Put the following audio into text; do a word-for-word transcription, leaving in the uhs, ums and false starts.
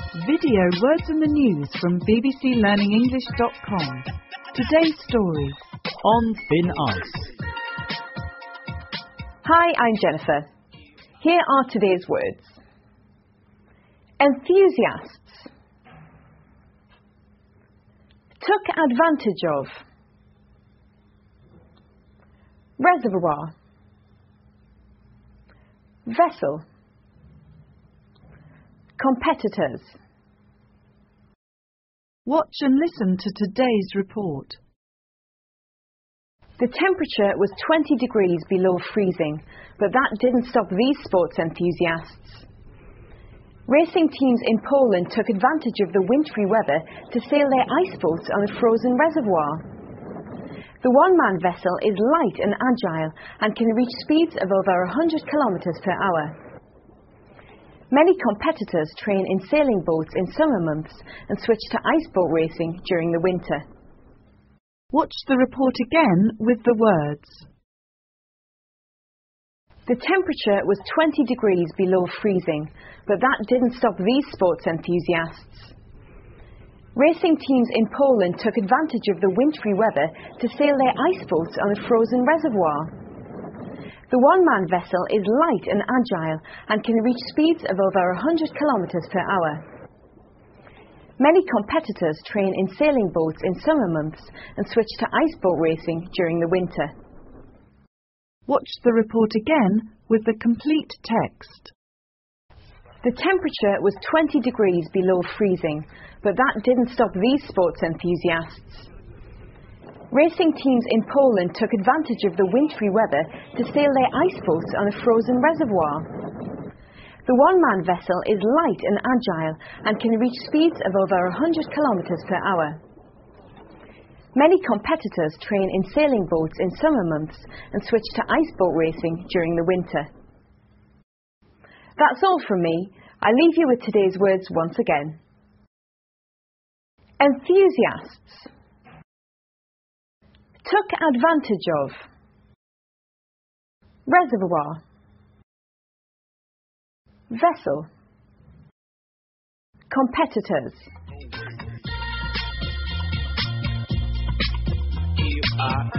Video Words in the News from b b c learning english dot com. Today's story, On Thin Ice. Hi, I'm Jennifer. Here are today's words. Enthusiasts. Took advantage of. Reservoir. Vessel. Competitors. Watch and listen to today's report. The temperature was twenty degrees below freezing, but that didn't stop these sports enthusiasts. Racing teams in Poland took advantage of the wintry weather to sail their ice boats on a frozen reservoir. The one-man vessel is light and agile and can reach speeds of over one hundred kilometers per hour. Many competitors train in sailing boats in summer months and switch to ice boat racing during the winter. Watch the report again with the words. The temperature was twenty degrees below freezing, but that didn't stop these sports enthusiasts. Racing teams in Poland took advantage of the wintry weather to sail their ice boats on a frozen reservoir. The one-man vessel is light and agile and can reach speeds of over one hundred kilometers per hour. Many competitors train in sailing boats in summer months and switch to ice boat racing during the winter. Watch the report again with the complete text. The temperature was twenty degrees below freezing, but that didn't stop these sports enthusiasts. Racing teams in Poland took advantage of the wintry weather to sail their ice boats on a frozen reservoir. The one-man vessel is light and agile and can reach speeds of over one hundred kilometers per hour. Many competitors train in sailing boats in summer months and switch to ice boat racing during the winter. That's all from me. I leave you with today's words once again. Enthusiasts. Took advantage of. Reservoir. Vessel. Competitors. You are